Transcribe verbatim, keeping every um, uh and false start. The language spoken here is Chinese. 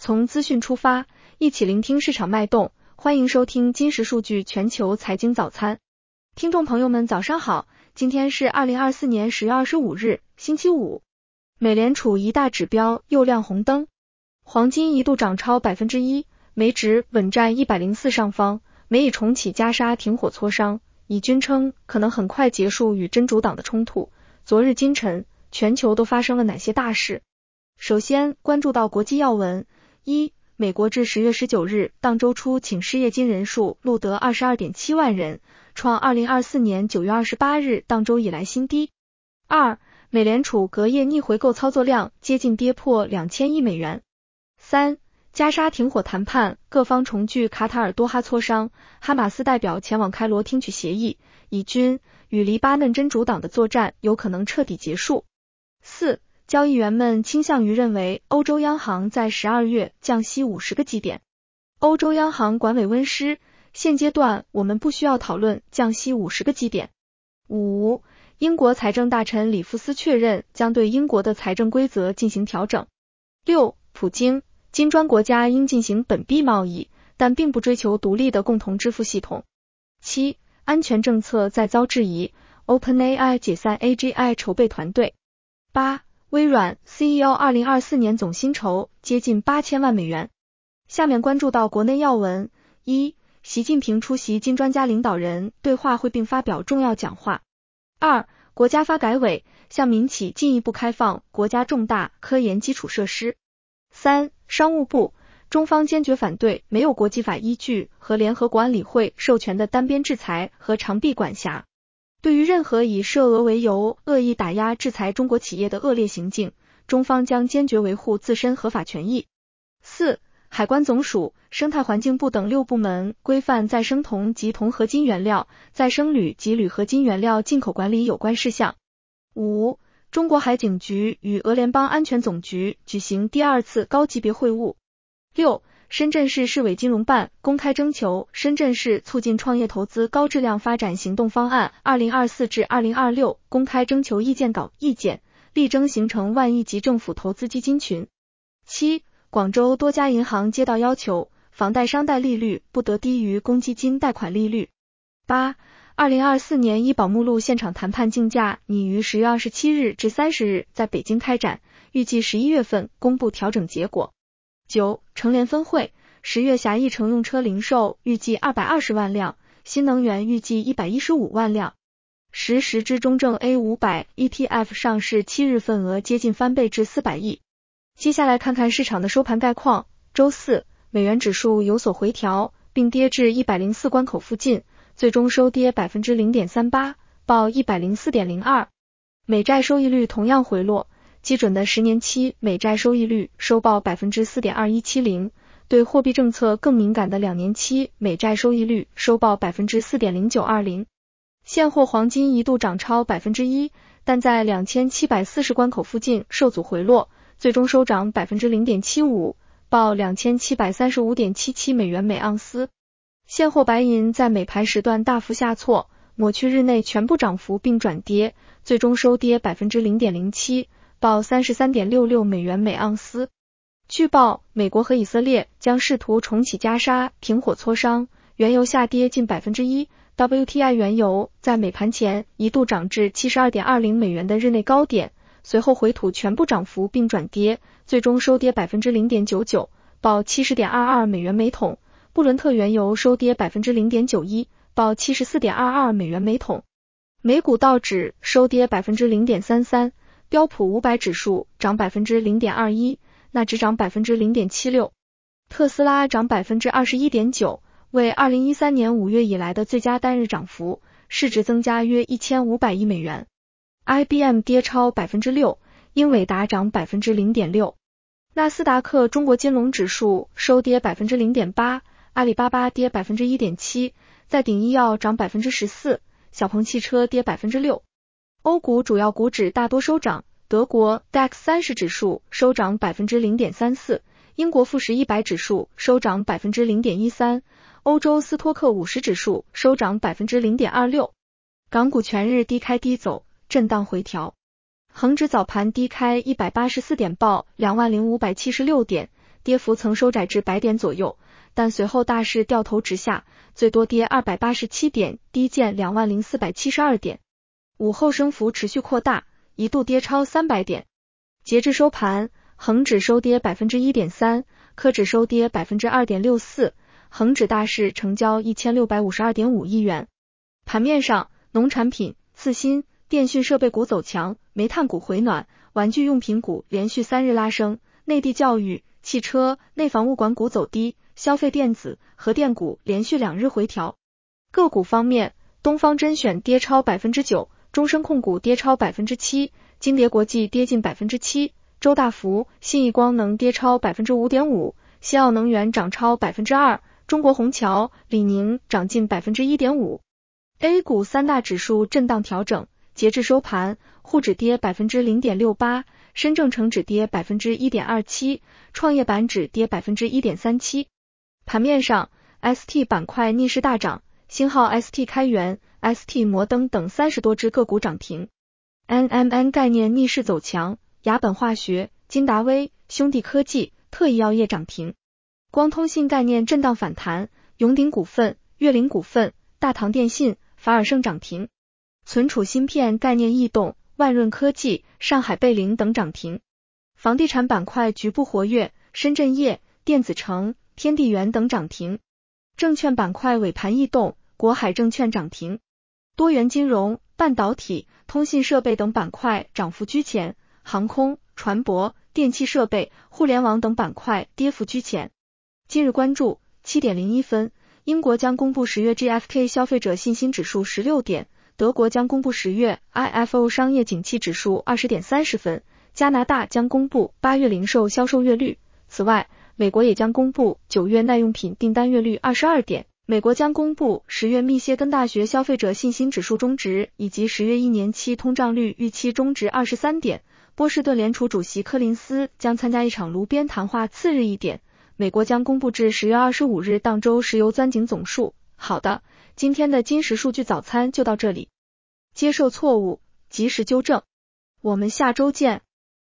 从资讯出发，一起聆听市场脉动。欢迎收听金石数据全球财经早餐。听众朋友们早上好，今天是二零二四年十月二十五日，星期五。美联储一大指标又亮红灯，黄金一度涨超 百分之一， 美指稳占一百零四上方，美以重启加沙停火磋商，以军称可能很快结束与真主党的冲突。昨日今晨，全球都发生了哪些大事？首先关注到国际要闻。一、美国至十月十九日当周初请失业金人数录得 二十二点七万人，创二零二四年九月二十八日当周以来新低。二、美联储隔夜逆回购操作量接近跌破两千亿美元。三、加沙停火谈判，各方重聚卡塔尔多哈磋商，哈马斯代表前往开罗听取协议，以军与黎巴嫩真主党的作战有可能彻底结束。四、交易员们倾向于认为欧洲央行在十二月降息五十个基点。欧洲央行管委温湿，现阶段我们不需要讨论降息五十个基点。五、英国财政大臣里夫斯确认将对英国的财政规则进行调整。六、普京，金砖国家应进行本币贸易，但并不追求独立的共同支付系统。七、安全政策再遭质疑， OpenAI 解散 A G I 筹备团队。八、微软 C E O 二零二四年总薪酬接近八千万美元。下面关注到国内要闻。一、习近平出席金专家领导人对话会并发表重要讲话。二、国家发改委向民企进一步开放国家重大科研基础设施。三、商务部，中方坚决反对没有国际法依据和联合国安理会授权的单边制裁和长臂管辖。对于任何以涉俄为由恶意打压制裁中国企业的恶劣行径，中方将坚决维护自身合法权益。四、海关总署、生态环境部等六部门规范再生铜及铜合金原料、再生铝及铝合金原料进口管理有关事项。五、中国海警局与俄联邦安全总局举行第二次高级别会晤。六、深圳市市委金融办公开征求深圳市促进创业投资高质量发展行动方案 二零二四至二零二六 公开征求意见稿意见，力争形成万亿级政府投资基金群。七、广州多家银行接到要求，房贷商贷利率不得低于公积金贷款利率。八、二零二四年医保目录现场谈判竞价拟于十月二十七日至三十日在北京开展，预计十一月份公布调整结果。九、成联分会，十月狭义乘用车零售预计二百二十万辆，新能源预计一百一十五万辆。十、十只中证 A 五百 E T F 上市七日份额接近翻倍至四百亿。接下来看看市场的收盘概况。周四，美元指数有所回调，并跌至一百零四关口附近，最终收跌 百分之零点三八， 报 一百零四点零二。美债收益率同样回落，基准的十年期美债收益率收报 百分之四点二一七零， 对货币政策更敏感的两年期美债收益率收报 百分之四点零九二零。现货黄金一度涨超 百分之一， 但在两千七百四十关口附近受阻回落，最终收涨 百分之零点七五， 报 两千七百三十五点七七美元每盎司。现货白银在美盘时段大幅下挫，抹去日内全部涨幅并转跌，最终收跌 百分之零点零七，报 三十三点六六美元每盎司。据报，美国和以色列将试图重启加沙停火磋商，原油下跌近 百分之一， W T I 原油在美盘前一度涨至 七十二点二零美元的日内高点，随后回吐全部涨幅并转跌，最终收跌 百分之零点九九， 报 七十点二二美元每桶。布伦特原油收跌 百分之零点九一， 报 七十四点二二美元每桶。美股道指收跌 百分之零点三三，标普五百指数涨 百分之零点二一， 纳指涨 百分之零点七六， 特斯拉涨 百分之二十一点九， 为二零一三年五月以来的最佳单日涨幅，市值增加约一千五百亿美元。I B M 跌超 百分之六， 英伟达涨 百分之零点六。 纳斯达克中国金龙指数收跌 百分之零点八， 阿里巴巴跌 百分之一点七， 再鼎医药涨 百分之十四， 小鹏汽车跌 百分之六。欧股主要股指大多收涨，德国 D A X 三十指数收涨 百分之零点三四， 英国富时一百指数收涨 百分之零点一三， 欧洲斯托克五十指数收涨 百分之零点二六。 港股全日低开低走，震荡回调。恒指早盘低开一百八十四点，报 两万零五百七十六点， 跌幅曾收窄至百点左右，但随后大势掉头直下，最多跌二百八十七点，低见两万零四百七十二点。午后升幅持续扩大，一度跌超三百点。截至收盘，恒指收跌 百分之一点三， 科指收跌 百分之二点六四， 恒指大市成交 一千六百五十二点五亿元。盘面上，农产品、次新、电讯设备股走强，煤炭股回暖，玩具用品股连续三日拉升，内地教育、汽车、内房物管股走低，消费电子、核电股连续两日回调。个股方面，东方甄选跌超 百分之九， 中升控股跌超 百分之七， 金蝶国际跌近 百分之七， 周大福、信义光能跌超 百分之五点五， 西奥能源涨超 百分之二， 中国宏桥、李宁涨近 百分之一点五。 A 股三大指数震荡调整，截至收盘，沪指跌 百分之零点六八， 深证成指跌 百分之一点二七， 创业板指跌 百分之一点三七。 盘面上 S T 板块逆势大涨，星号 S T 开源、S T 摩登等三十多只个股涨停。 N M N 概念逆势走强，雅本化学、金达威、兄弟科技、特医药业涨停。光通信概念震荡反弹，永鼎股份、粤林股份、大唐电信、法尔盛涨停。存储芯片概念异动，万润科技、上海贝灵等涨停。房地产板块局部活跃，深圳业、电子城、天地源等涨停。证券板块尾盘异动，国海证券涨停。多元金融、半导体、通信设备等板块涨幅居前，航空、船舶、电气设备、互联网等板块跌幅居前。今日关注七点零一分，英国将公布十月 G F K 消费者信心指数十六点，德国将公布十月 I F O 商业景气指数二十点三十分，加拿大将公布八月零售销售月率。此外，美国也将公布九月耐用品订单月率二十二点，美国将公布十月密歇根大学消费者信心指数终值，以及十月一年期通胀率预期终值二十三点。波士顿联储主席柯林斯将参加一场炉边谈话，次日一点，美国将公布至十月二十五日当周石油钻井总数。好的，今天的金石数据早餐就到这里，接受错误，及时纠正，我们下周见。